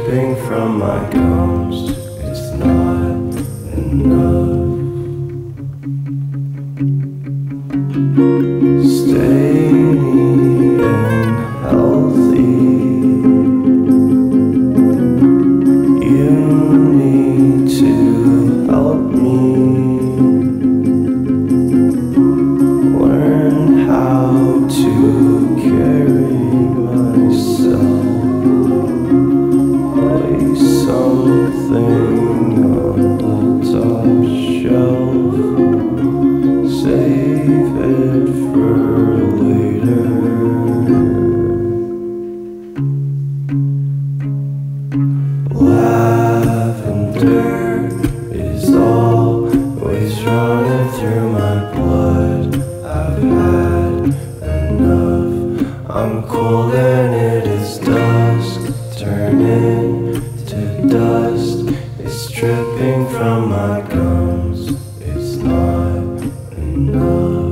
dripping from my gums. It's not enough. Staying healthy. You need to help me learn how to carry myself. Place something on the top shelf. Save it for later. Lavender is always running through my blood. I've had enough. I'm cold and it is dusk. Turning to dust. It's dripping from my gums. It's not enough.